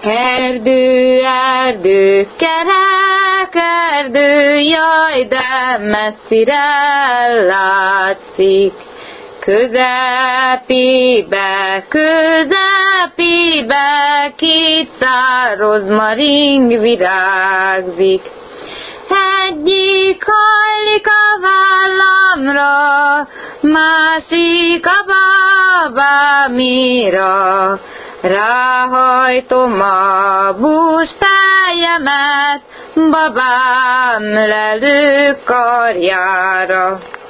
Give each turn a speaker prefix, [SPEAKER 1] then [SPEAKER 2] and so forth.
[SPEAKER 1] Erdő, erdő, kerek erdő, jaj, de messzire látszik. Közepébe, közepébe, két szál rozmaring virágzik. Egyik hajlik a vállamra, másik a babámira. Ráhajtom a búsfejemet, babám lelő karjára.